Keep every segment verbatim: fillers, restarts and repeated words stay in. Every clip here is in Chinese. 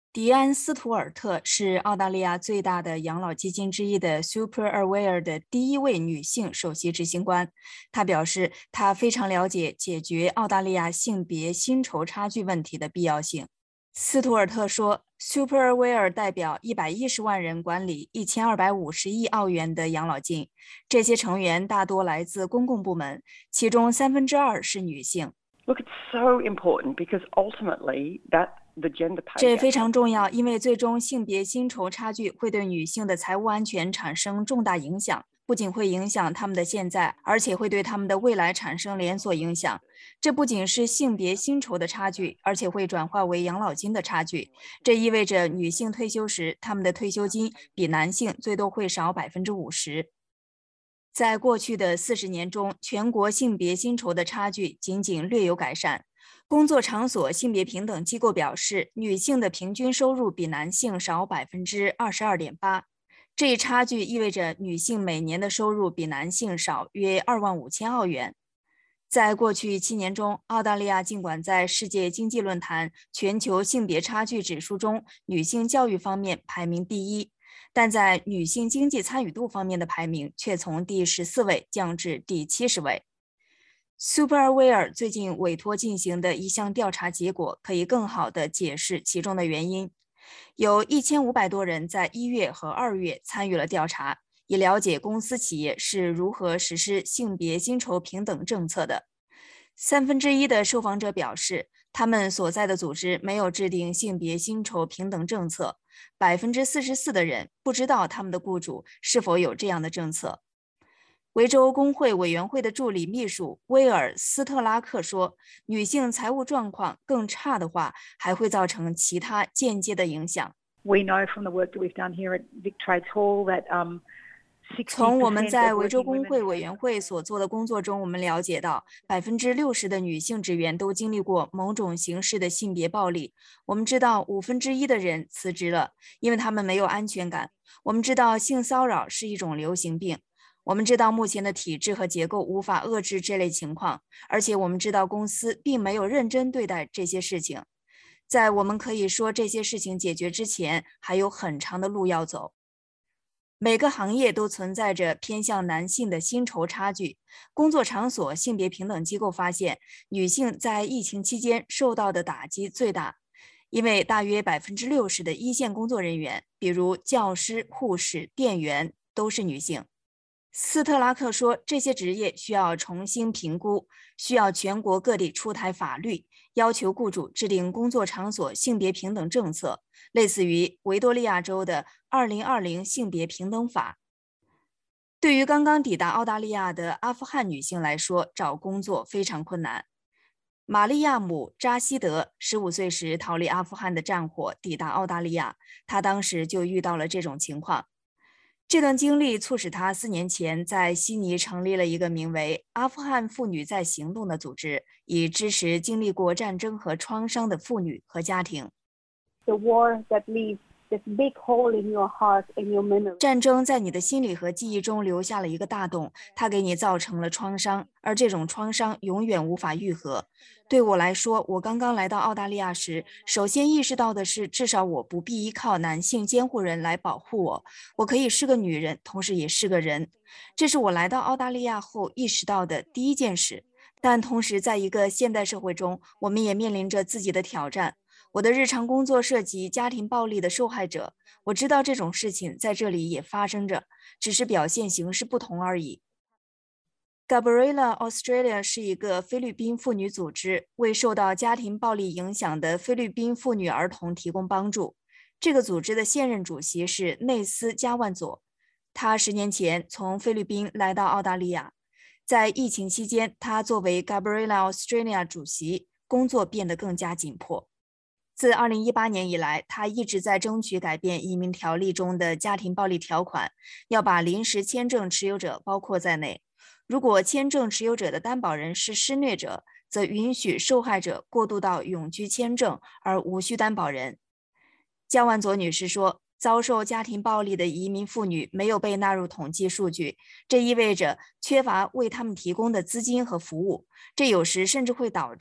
迪安·斯图尔特是澳大利亚最大的养老基金之一的 Superaware 的第一位女性首席执行官。她表示，她非常了解解决澳大利亚性别薪酬差距问题的必要性。斯图尔特说 ，Superaware 代表一百一十万人管理一千二百五十亿澳元的养老金，这些成员大多来自公共部门，其中三分之二是女性。 Look, it's so important because ultimately that the gender pay 这 gap 非常重要，因为最终性别薪酬差距会对女性的财务安全产生重大影响，不仅会影响她们的现在，而且会对她们的未来产生连锁影响。这不仅是性别薪酬的差距，而且会转化为养老金的差距。这意味着女性退休时，她们的退休金比男性最多会少百分之五十。在过去的四十年中，全国性别薪酬的差距仅仅略有改善。工作场所性别平等机构表示，女性的平均收入比男性少百分之二十二点八。这一差距意味着女性每年的收入比男性少约二万五千澳元。在过去七年中，澳大利亚尽管在世界经济论坛全球性别差距指数中女性教育方面排名第一，但在女性经济参与度方面的排名却从第十四位降至第七十位。Superaware 最近委托进行的一项调查结果可以更好地解释其中的原因。有一千五百多人在一月和二月参与了调查，以了解公司企业是如何实施性别薪酬平等政策的。三分之一的受访者表示，他们所在的组织没有制定性别薪酬平等政策。百分之四十四的人不知道他们的雇主是否有这样的政策。维州工会委员会的助理秘书威尔斯特拉克说，女性财务状况更差的话，还会造成其他间接的影响。 We know from the work that we've done here at VicTrades Hall that um, 从我们在维州工会委员会所做的工作中，我们了解到，百分之六十的女性职员都经历过某种形式的性别暴力。我们知道五分之一的人辞职了，因为他们没有安全感。我们知道性骚扰是一种流行病。我们知道目前的体制和结构无法遏制这类情况，而且我们知道公司并没有认真对待这些事情。在我们可以说这些事情解决之前，还有很长的路要走。每个行业都存在着偏向男性的薪酬差距。工作场所性别平等机构发现，女性在疫情期间受到的打击最大，因为大约百分之六十的一线工作人员，比如教师、护士、店员，都是女性。斯特拉克说，这些职业需要重新评估，需要全国各地出台法律，要求雇主制定工作场所性别平等政策，类似于维多利亚州的二零二零性别平等法。对于刚刚抵达澳大利亚的阿富汗女性来说，找工作非常困难。玛利亚姆·扎希德十五岁时逃离阿富汗的战火，抵达澳大利亚，她当时就遇到了这种情况。这段经历促使他四年前在悉尼成立了一个名为“阿富汗妇女在行动”的组织，以支持经历过战争和创伤的妇女和家庭。 The war that leaves this big hole in your heart and your memory. 战争在你的心里和记忆中留下了一个大洞，它给你造成了创伤，而这种创伤永远无法愈合。对我来说，我刚刚来到澳大利亚时，首先意识到的是，至少我不必依靠男性监护人来保护我，我可以是个女人，同时也是个人。这是我来到澳大利亚后意识到的第一件事。但同时，在一个现代社会中，我们也面临着自己的挑战。我的日常工作涉及家庭暴力的受害者，我知道这种事情在这里也发生着，只是表现形式不同而已。Gabriela Australia 是一个菲律宾妇女组织，为受到家庭暴力影响的菲律宾妇女儿童提供帮助。这个组织的现任主席是内斯·加万佐，他十年前从菲律宾来到澳大利亚。在疫情期间，他作为 Gabriela Australia 主席，工作变得更加紧迫。自二零一八年以来，他一直在争取改变移民条例中的家庭暴力条款，要把临时签证持有者包括在内。如果签证持有者的担保人是施虐者，则允许受害者过渡到永居签证，而无需担保人。加万佐女士说，遭受家庭暴力的移民妇女没有被纳入统计数据，这意味着缺乏为他们提供的资金和服务，这有时甚至会导致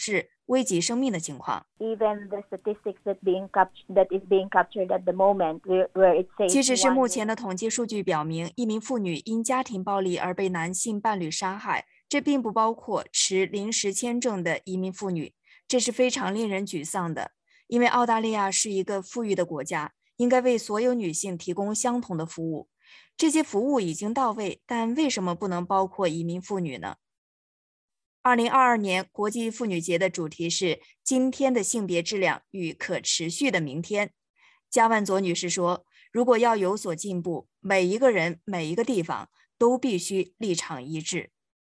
危及生命的情况。 Even the statistics that being cap- that is being captured at the moment, where, where it says 其实是 one 目前的统计数据表明，一名妇女因家庭暴力而被男性伴侣杀害，这并不包括持临时签证的移民妇女。这是非常令人沮丧的，因为澳大利亚是一个富裕的国家，应该为所有女性提供相同的服务。这些服务已经到位，但为什么不能包括移民妇女呢？二零二二年国际妇女节的主题是今天的性别质量与可持续的明天。加万佐女士说，如果要有所进步，每一个人每一个地方都必须立场一致。